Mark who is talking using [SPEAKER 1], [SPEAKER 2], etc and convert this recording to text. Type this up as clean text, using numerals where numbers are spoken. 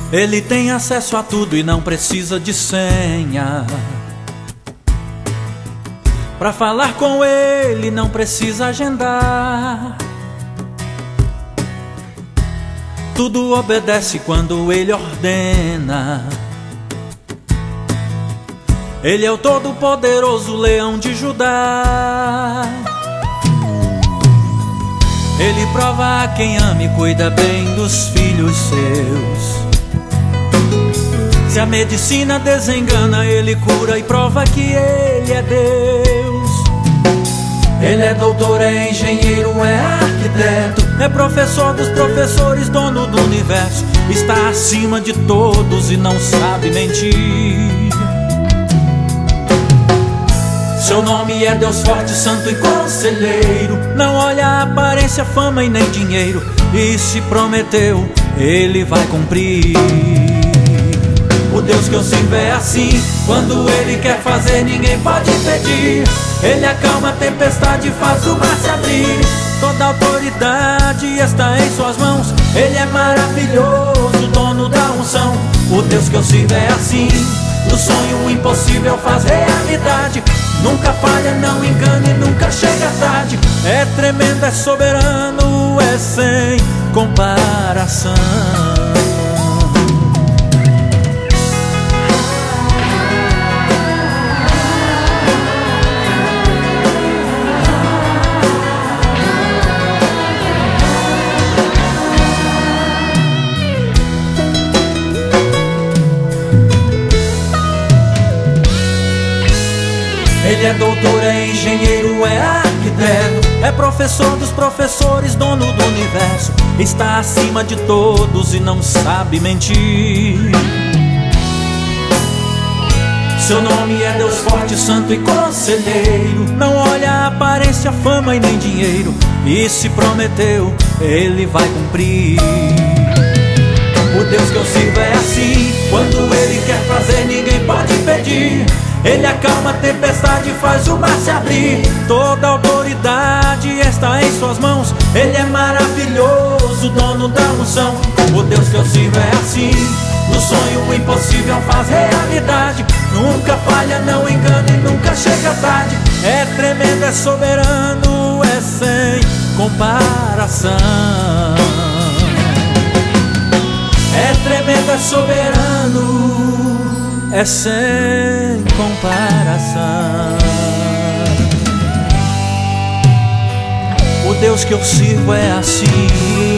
[SPEAKER 1] Ele tem acesso a tudo e não precisa de senha. Pra falar com ele não precisa agendar. Tudo obedece quando ele ordena. Ele é o todo-poderoso leão de Judá. Ele prova a quem ama e cuida bem dos filhos seus. Se a medicina desengana, ele cura e prova que ele é Deus. Ele é doutor, é engenheiro, é arquiteto, é professor dos professores, dono do universo. Está acima de todos e não sabe mentir. Seu nome é Deus forte, santo e conselheiro. Não olha a aparência, fama e nem dinheiro. E se prometeu, ele vai cumprir. O Deus que eu sirvo é assim. Quando ele quer fazer, ninguém pode impedir. Ele acalma a tempestade e faz o mar se abrir. Toda autoridade está em suas mãos. Ele é maravilhoso, dono da unção. O Deus que eu sirvo é assim. No sonho o impossível faz realidade. Nunca falha, não engana e nunca chega tarde. É tremendo, é soberano, é sem comparação. Ele é doutor, é engenheiro, é arquiteto, é professor dos professores, dono do universo. Está acima de todos e não sabe mentir. Seu nome é Deus forte, santo e conselheiro. Não olha a aparência, fama e nem dinheiro. E se prometeu, ele vai cumprir. O Deus que eu sirvo é assim. Quando ele quer fazer, ninguém pode impedir. Ele acalma a tempestade e faz o mar se abrir. Toda autoridade está em suas mãos. Ele é maravilhoso, dono da unção. O Deus que eu sirvo é assim. No sonho o impossível faz realidade. Nunca falha, não engana e nunca chega tarde. É tremendo, é soberano, é sem comparação. É tremendo, é soberano, é sem comparação. O Deus que eu sirvo é assim.